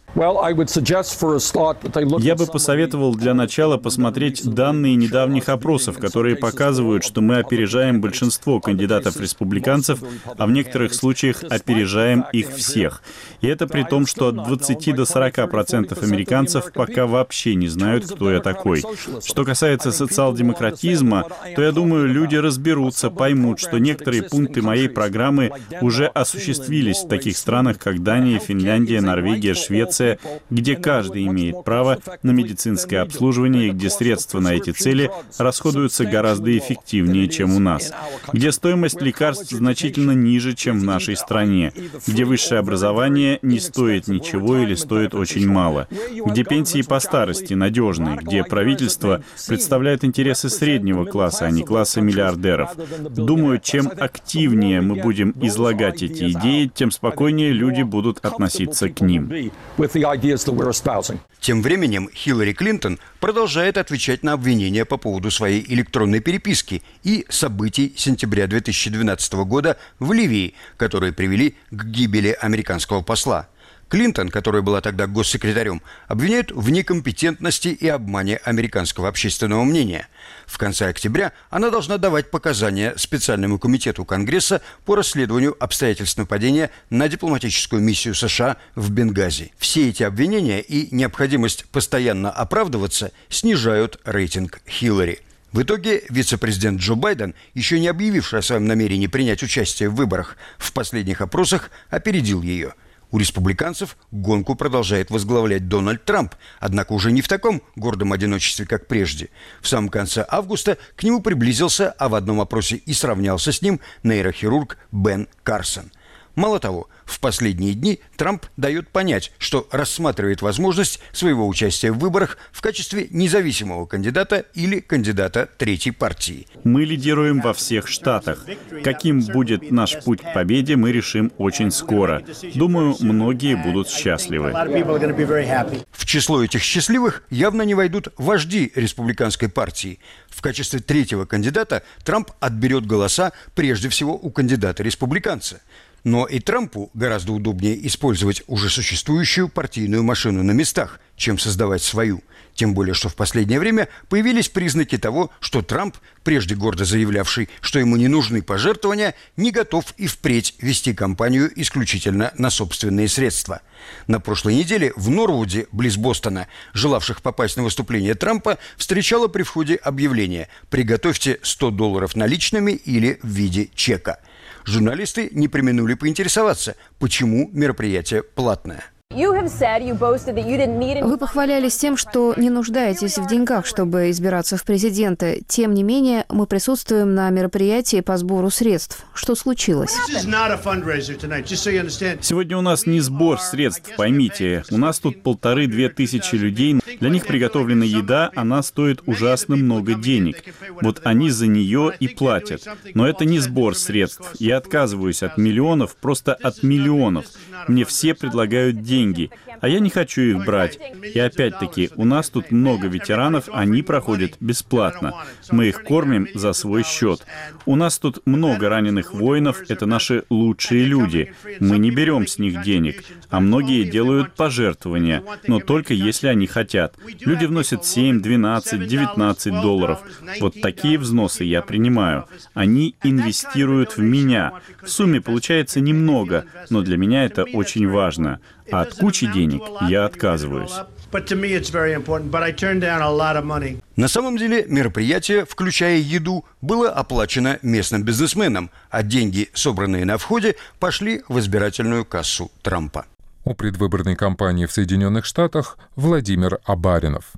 S11: Я бы посоветовал для начала посмотреть данные недавних опросов, которые показывают, что мы опережаем большинство кандидатов-республиканцев, а в некоторых случаях опережаем их всех. И это при том, что от 20 до 40% американцев пока вообще не знают, кто я такой. Что касается социал-демократизма, то, я думаю, люди разберутся, поймут, что некоторые пункты моей программы уже осуществились в таких странах, как Дания, Финляндия, Норвегия, Швеция, где каждый имеет право на медицинское обслуживание и где средства на эти цели расходуются гораздо эффективнее, чем у нас, где стоимость лекарств значительно ниже, чем в нашей стране, где высшее образование не стоит ничего или стоит очень мало, где пенсии по старости надежны, где правительство представляет интересы среднего класса, а не класса миллиардеров. Думаю, чем активнее мы будем излагать эти идеи, тем спокойнее люди будут относиться к ним.
S7: Тем временем Хиллари Клинтон продолжает отвечать на обвинения по поводу своей электронной переписки и событий сентября 2012 года в Ливии, которые привели к гибели американского посла. Клинтон, которая была тогда госсекретарем, обвиняют в некомпетентности и обмане американского общественного мнения. В конце октября она должна давать показания специальному комитету Конгресса по расследованию обстоятельств нападения на дипломатическую миссию США в Бенгази. Все эти обвинения и необходимость постоянно оправдываться снижают рейтинг Хиллари. В итоге вице-президент Джо Байден, еще не объявивший о своем намерении принять участие в выборах, в последних опросах опередил ее. У республиканцев гонку продолжает возглавлять Дональд Трамп, однако уже не в таком гордом одиночестве, как прежде. В самом конце августа к нему приблизился, а в одном опросе и сравнялся с ним, нейрохирург Бен Карсон. Мало того, в последние дни Трамп дает понять, что рассматривает возможность своего участия в выборах в качестве независимого кандидата или кандидата третьей партии.
S11: Мы лидируем во всех штатах. Каким будет наш путь к победе, мы решим очень скоро. Думаю, многие будут счастливы.
S7: В число этих счастливых явно не войдут вожди республиканской партии. В качестве третьего кандидата Трамп отберет голоса прежде всего у кандидата-республиканца. Но и Трампу гораздо удобнее использовать уже существующую партийную машину на местах, чем создавать свою. Тем более, что в последнее время появились признаки того, что Трамп, прежде гордо заявлявший, что ему не нужны пожертвования, не готов и впредь вести кампанию исключительно на собственные средства. На прошлой неделе в Норвуде, близ Бостона, желавших попасть на выступление Трампа, встречало при входе объявление «Приготовьте $100 наличными или в виде чека». Журналисты не преминули поинтересоваться, почему мероприятие платное.
S8: Вы похвалялись тем, что не нуждаетесь в деньгах, чтобы избираться в президенты. Тем не менее, мы присутствуем на мероприятии по сбору средств. Что случилось?
S11: Сегодня у нас не сбор средств, поймите. У нас тут 1500-2000 людей. Для них приготовлена еда, она стоит ужасно много денег. Вот они за нее и платят. Но это не сбор средств. Я отказываюсь от миллионов, просто от миллионов. Мне все предлагают деньги, а я не хочу их брать. И опять-таки, у нас тут много ветеранов, они проходят бесплатно. Мы их кормим за свой счет. У нас тут много раненых воинов, это наши лучшие люди. Мы не берем с них денег, а многие делают пожертвования, но только если они хотят. Люди вносят $7, $12, $19. Вот такие взносы я принимаю. Они инвестируют в меня. В сумме получается немного, но для меня это очень важно. А от кучи денег я отказываюсь.
S7: На самом деле мероприятие, включая еду, было оплачено местным бизнесменом, а деньги, собранные на входе, пошли в избирательную кассу Трампа.
S1: О предвыборной кампании в Соединенных Штатах Владимир Абаринов.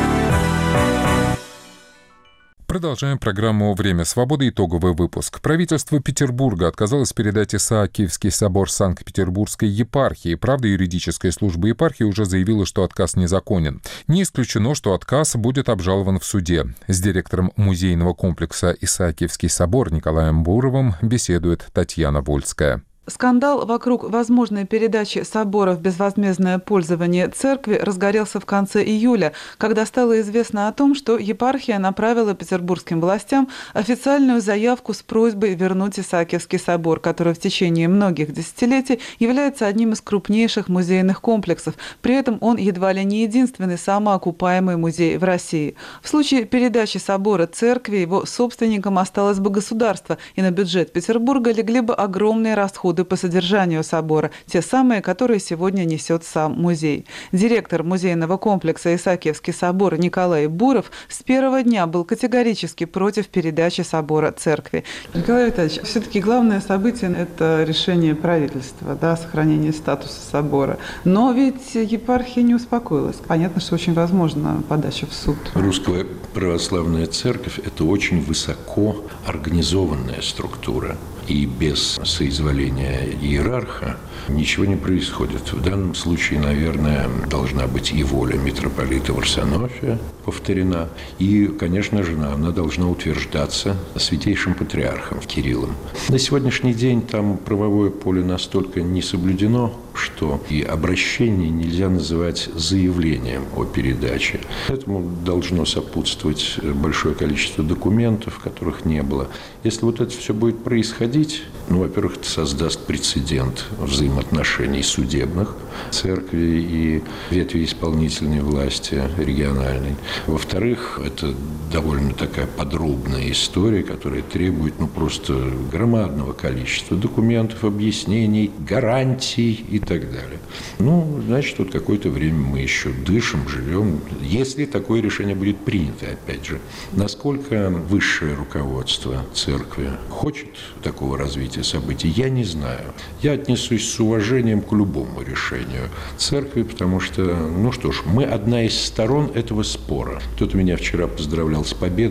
S1: Продолжаем программу «Время свободы». Итоговый выпуск. Правительство Петербурга отказалось передать Исаакиевский собор Санкт-Петербургской епархии. Правда, юридическая служба епархии уже заявила, что отказ незаконен. Не исключено, что отказ будет обжалован в суде. С директором музейного комплекса «Исаакиевский собор» Николаем Буровым беседует Татьяна Вольская.
S10: Скандал вокруг возможной передачи собора в безвозмездное пользование церкви разгорелся в конце июля, когда стало известно о том, что епархия направила петербургским властям официальную заявку с просьбой вернуть Исаакиевский собор, который в течение многих десятилетий является одним из крупнейших музейных комплексов. При этом он едва ли не единственный самоокупаемый музей в России. В случае передачи собора церкви его собственником осталось бы государство, и на бюджет Петербурга легли бы огромные расходы по содержанию собора, те самые, которые сегодня несет сам музей. Директор музейного комплекса «Исаакиевский собор» Николай Буров с первого дня был категорически против передачи собора церкви. Николай Витальевич, все-таки главное событие – это решение правительства, сохранение статуса собора. Но ведь епархия не успокоилась. Понятно, что очень возможно подача в суд.
S12: Русская православная церковь – это очень высоко организованная структура. И без соизволения иерарха ничего не происходит. В данном случае, наверное, должна быть и воля митрополита Варсонофия повторена. И, конечно же, она должна утверждаться святейшим патриархом Кириллом. На сегодняшний день там правовое поле настолько не соблюдено, что и обращение нельзя называть заявлением о передаче. Этому должно сопутствовать большое количество документов, которых не было. Если вот это все будет происходить, во-первых, это создаст прецедент взаимоотношений судебных церкви и ветви исполнительной власти региональной. Во-вторых, это довольно такая подробная история, которая требует просто громадного количества документов, объяснений, гарантий и так далее. Значит, вот какое-то время мы еще дышим, живем, если такое решение будет принято, опять же. Насколько высшее руководство церкви хочет такого развития событий, я не знаю. Я отнесусь с уважением к любому решению церкви, потому что, мы одна из сторон этого спора. Кто-то меня вчера поздравлял с победой.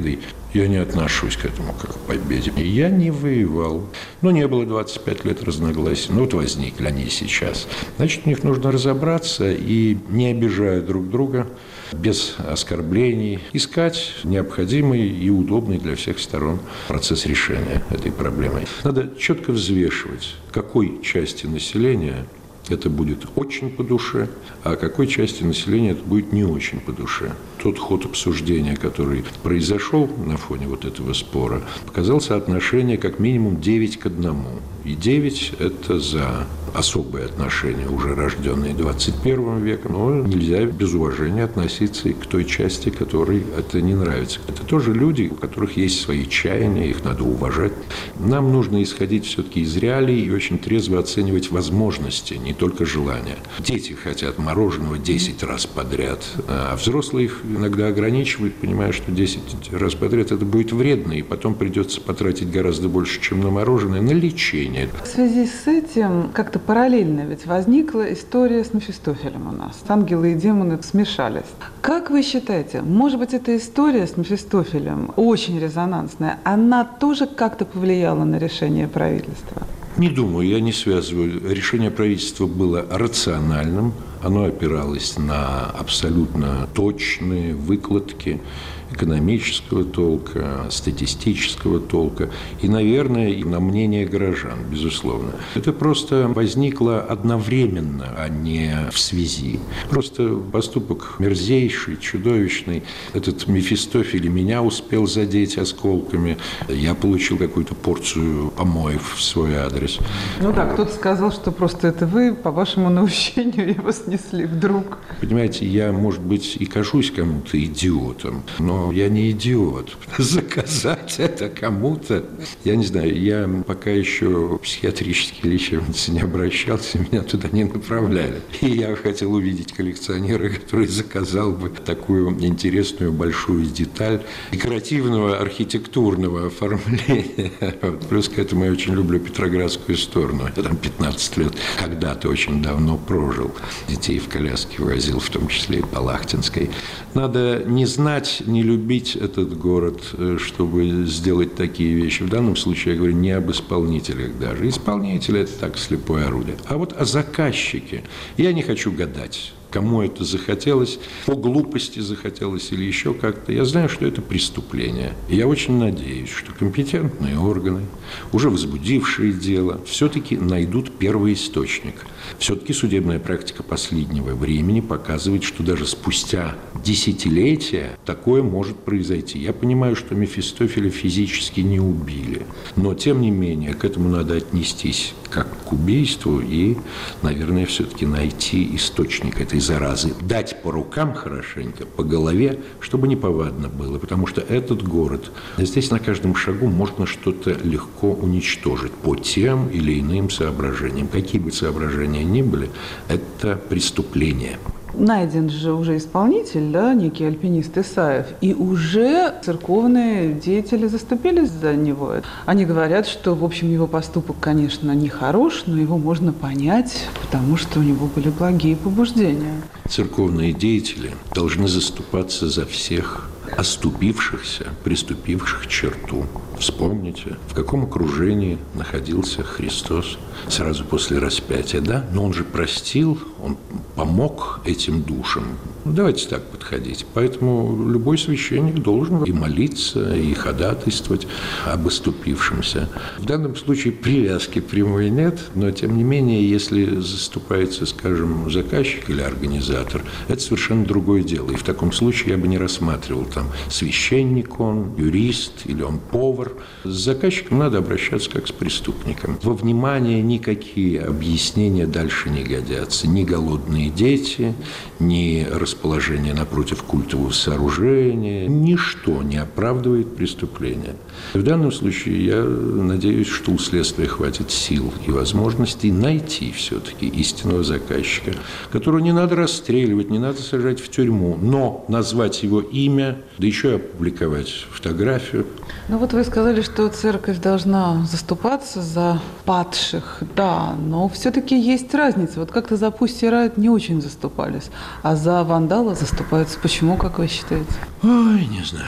S12: Я не отношусь к этому как к победе. Я не воевал. Не было 25 лет разногласий. Вот возникли они сейчас. Значит, в них нужно разобраться и, не обижая друг друга, без оскорблений, искать необходимый и удобный для всех сторон процесс решения этой проблемы. Надо четко взвешивать, какой части населения это будет очень по душе, а какой части населения это будет не очень по душе. Тот ход обсуждения, который произошел на фоне вот этого спора, показал соотношение как минимум 9:1. И 9 – это за особые отношения, уже рожденные 21 веком. Но нельзя без уважения относиться и к той части, которой это не нравится. Это тоже люди, у которых есть свои чаяния, их надо уважать. Нам нужно исходить все-таки из реалий и очень трезво оценивать возможности, не только желания. Дети хотят мороженого 10 раз подряд, а взрослые их иногда ограничивают, понимая, что 10 раз подряд это будет вредно, и потом придется потратить гораздо больше, чем на мороженое, на лечение.
S10: В связи с этим как-то параллельно ведь возникла история с Мефистофелем у нас. Ангелы и демоны смешались. Как вы считаете, может быть, эта история с Мефистофелем очень резонансная, она тоже как-то повлияла на решение правительства?
S12: Не думаю, я не связываю. Решение правительства было рациональным, оно опиралось на абсолютно точные выкладки экономического толка, статистического толка и, наверное, и на мнение горожан, безусловно. Это просто возникло одновременно, а не в связи. Просто поступок мерзейший, чудовищный. Этот Мефистофель меня успел задеть осколками. Я получил какую-то порцию помоев в свой адрес.
S10: Кто-то сказал, что просто это вы, по вашему наущению, его снесли вдруг.
S12: Понимаете, я, может быть, и кажусь кому-то идиотом, но я не идиот. Заказать это кому-то, я не знаю, я пока еще в психиатрические лечебницы не обращался, меня туда не направляли. И я хотел увидеть коллекционера, который заказал бы такую интересную большую деталь декоративного архитектурного оформления. Плюс к этому я очень люблю Петроградскую сторону. Я там 15 лет когда-то очень давно прожил. Детей в коляске возил, в том числе и по Лахтинской. Надо не знать, не любить этот город, чтобы сделать такие вещи. В данном случае я говорю не об исполнителях даже. Исполнители – это так, слепое орудие. А вот о заказчике. Я не хочу гадать, кому это захотелось, по глупости захотелось или еще как-то. Я знаю, что это преступление. И я очень надеюсь, что компетентные органы, уже возбудившие дело, все-таки найдут первоисточник. Все-таки судебная практика последнего времени показывает, что даже спустя десятилетия такое может произойти. Я понимаю, что Мефистофеля физически не убили, но, тем не менее, к этому надо отнестись как к убийству и, наверное, все-таки найти источник этой заразы. Дать по рукам хорошенько, по голове, чтобы неповадно было, потому что этот город, здесь на каждом шагу можно что-то легко уничтожить по тем или иным соображениям. Какие бы соображения ни были, это преступление.
S10: Найден же уже исполнитель, да, некий альпинист Исаев, и уже церковные деятели заступились за него. Они говорят, что, в общем, его поступок, конечно, не хорош, но его можно понять, потому что у него были благие побуждения.
S12: Церковные деятели должны заступаться за всех оступившихся, приступивших черту. Вспомните, в каком окружении находился Христос сразу после распятия, да? Но Он же простил, Он помог этим душам. Давайте так подходить. Поэтому любой священник должен и молиться, и ходатайствовать об оступившемся. В данном случае привязки прямой нет, но, тем не менее, если заступается, скажем, заказчик или организатор, это совершенно другое дело. И в таком случае я бы не рассматривал там священник он, юрист или он повар. С заказчиком надо обращаться как с преступником. Во внимание никакие объяснения дальше не годятся. Ни голодные дети, ни расположение напротив культового сооружения. Ничто не оправдывает преступление. В данном случае я надеюсь, что у следствия хватит сил и возможностей найти все-таки истинного заказчика, которого не надо расстреливать, не надо сажать в тюрьму, но назвать его имя, да еще и опубликовать фотографию.
S10: Ну вот вы сказали, что церковь должна заступаться за падших, да, но все-таки есть разница. Вот как-то за Pussy Riot не очень заступались, а за вандала заступаются. Почему, как вы считаете?
S12: Ой, не знаю.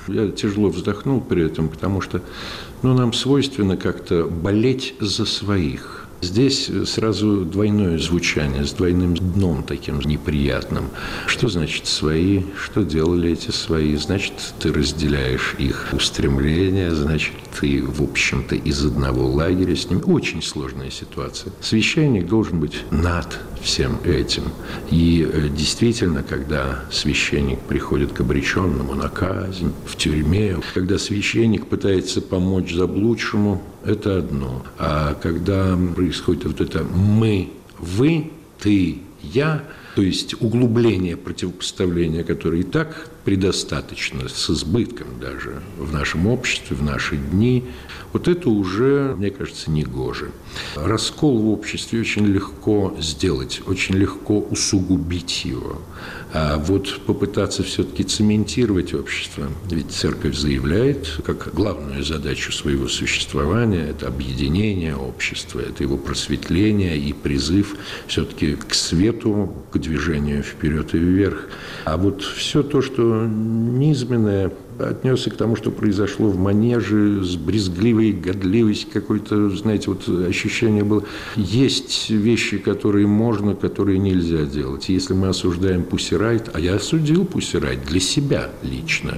S12: Я тяжело вздохнул при этом, потому что нам свойственно как-то болеть за своих. Здесь сразу двойное звучание, с двойным дном таким неприятным. Что значит «свои»? Что делали эти «свои»? Значит, ты разделяешь их устремления, значит, ты, в общем-то, из одного лагеря с ними. Очень сложная ситуация. Священник должен быть над всем этим. И действительно, когда священник приходит к обреченному на казнь, в тюрьме, когда священник пытается помочь заблудшему, это одно. А когда происходит вот это «мы», «вы», «ты», «я», то есть углубление противопоставления, которое и так предостаточно, с избытком даже в нашем обществе, в наши дни, вот это уже, мне кажется, негоже. Раскол в обществе очень легко сделать, очень легко усугубить его. А вот попытаться все-таки цементировать общество, ведь церковь заявляет, как главную задачу своего существования, это объединение общества, это его просветление и призыв все-таки к свету, к движению вперед и вверх. А вот все то, что низменное, отнесся к тому, что произошло в манеже, с брезгливой годливостью, какое-то, знаете, вот ощущение было. Есть вещи, которые можно, которые нельзя делать. Если мы осуждаем Pussy Riot, а я осудил Pussy Riot для себя лично,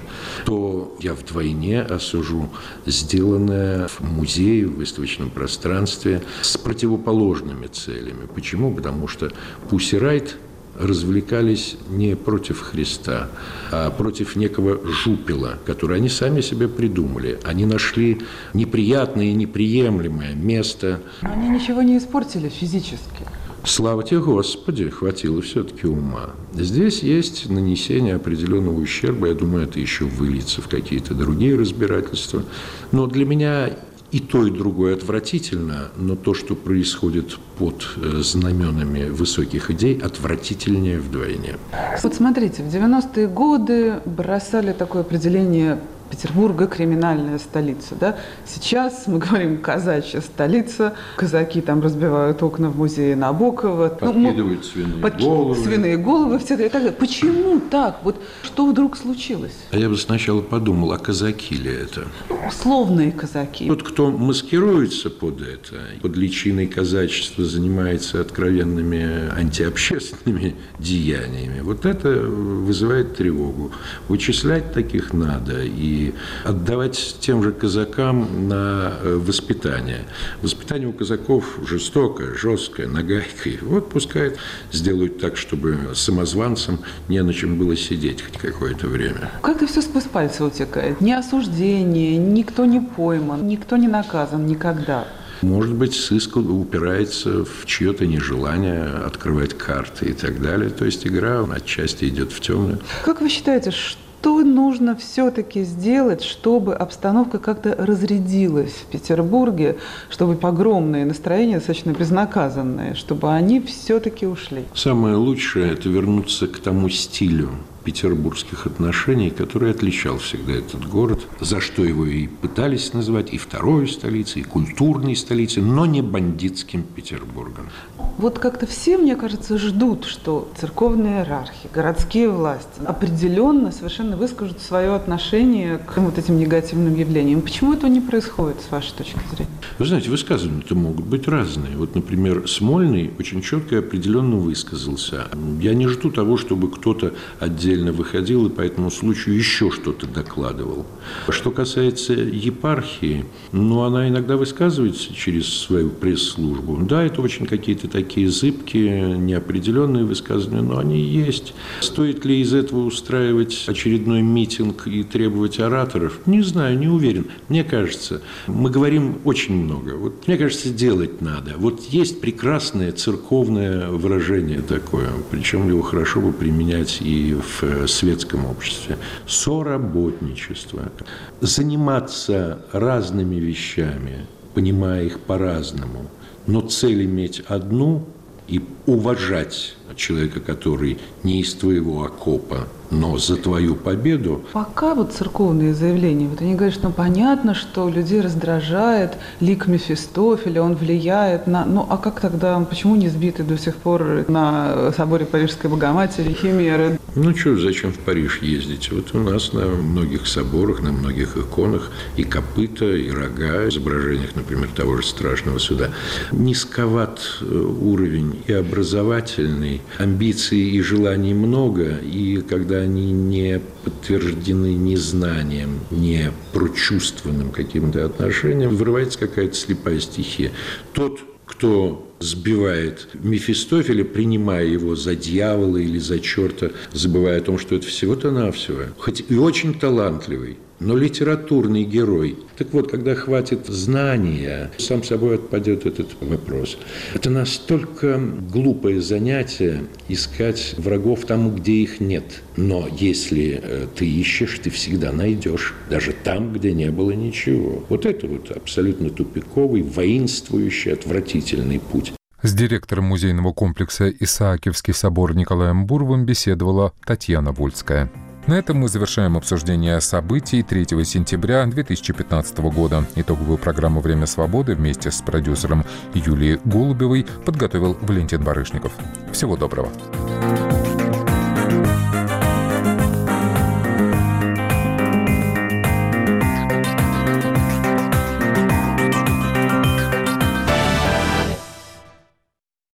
S12: то я вдвойне осужу сделанное в музее, в выставочном пространстве с противоположными целями. Почему? Потому что Pussy Riot развлекались не против Христа, а против некого жупела, который они сами себе придумали. Они нашли неприятное и неприемлемое место.
S10: Но они ничего не испортили физически.
S12: Слава тебе, Господи, хватило все-таки ума. Здесь есть нанесение определенного ущерба. Я думаю, это еще выльется в какие-то другие разбирательства. Но для меня и то, и другое отвратительно, но то, что происходит под знаменами высоких идей, отвратительнее вдвойне.
S10: Вот смотрите, в 90-е годы бросали такое определение Петербурга криминальная столица, да? Сейчас мы говорим казачья столица, казаки там разбивают окна в музее Набокова.
S12: Подкидывают свиные головы.
S10: Все и так далее. Почему так? Вот что вдруг случилось?
S12: А я бы сначала подумал, а казаки ли это?
S10: Условные казаки.
S12: Тот, кто маскируется под это, под личиной казачества занимается откровенными антиобщественными деяниями, вот это вызывает тревогу. Вычислять таких надо и отдавать тем же казакам на воспитание. Воспитание у казаков жестокое, жесткое, нагайкой. Вот пускай сделают так, чтобы самозванцам не на чем было сидеть хоть какое-то время.
S10: Как-то все сквозь пальцы утекает. Ни осуждение, никто не пойман, никто не наказан никогда.
S12: Может быть, сыск упирается в чье-то нежелание открывать карты и так далее. То есть игра отчасти идет в темную.
S10: Как вы считаете, что нужно все-таки сделать, чтобы обстановка как-то разрядилась в Петербурге, чтобы погромные настроения, достаточно безнаказанные, чтобы они все-таки ушли?
S12: Самое лучшее – это вернуться к тому стилю петербургских отношений, который отличал всегда этот город, за что его и пытались назвать и второй столицей, и культурной столицей, но не бандитским Петербургом.
S10: Вот как-то все, мне кажется, ждут, что церковные иерархи, городские власти определенно совершенно выскажут свое отношение к вот этим негативным явлениям. Почему этого не происходит, с вашей точки зрения?
S12: Вы знаете, высказывания-то могут быть разные. Вот, например, Смольный очень четко и определенно высказался. Я не жду того, чтобы кто-то отдельно выходил и по этому случаю еще что-то докладывал. Что касается епархии, она иногда высказывается через свою пресс-службу. Да, это очень какие-то такие зыбкие, неопределенные высказывания, но они есть. Стоит ли из этого устраивать очередной митинг и требовать ораторов? Не знаю, не уверен. Мне кажется, мы говорим очень много. Вот, мне кажется, делать надо. Вот есть прекрасное церковное выражение такое, причем его хорошо бы применять и в светском обществе. Соработничество. Заниматься разными вещами, понимая их по-разному, но цель иметь одну и уважать человека, который не из твоего окопа, но за твою победу.
S10: Пока вот церковные заявления, вот они говорят, что понятно, что людей раздражает лик Мефистофеля, он влияет на... Ну, а как тогда, почему не сбиты до сих пор на соборе Парижской Богоматери химеры?
S12: Ну что, зачем в Париж ездить? Вот у нас на многих соборах, на многих иконах и копыта, и рога, изображениях, например, того же Страшного Суда. Низковат уровень и образовательный, амбиций и желаний много, и когда они не подтверждены ни знанием, ни прочувственным каким-то отношением, вырывается какая-то слепая стихия. Тот, кто сбивает Мефистофеля, принимая его за дьявола или за черта, забывая о том, что это всего-то навсего, хоть и очень талантливый, но литературный герой. Так вот, когда хватит знания, сам собой отпадет этот вопрос. Это настолько глупое занятие искать врагов там, где их нет. Но если ты ищешь, ты всегда найдешь, даже там, где не было ничего. Вот это вот абсолютно тупиковый, воинствующий, отвратительный путь.
S1: С директором музейного комплекса «Исаакиевский собор» Николаем Буровым беседовала Татьяна Вольская. На этом мы завершаем обсуждение событий 3 сентября 2015 года. Итоговую программу «Время свободы» вместе с продюсером Юлией Голубевой подготовил Валентин Барышников. Всего доброго.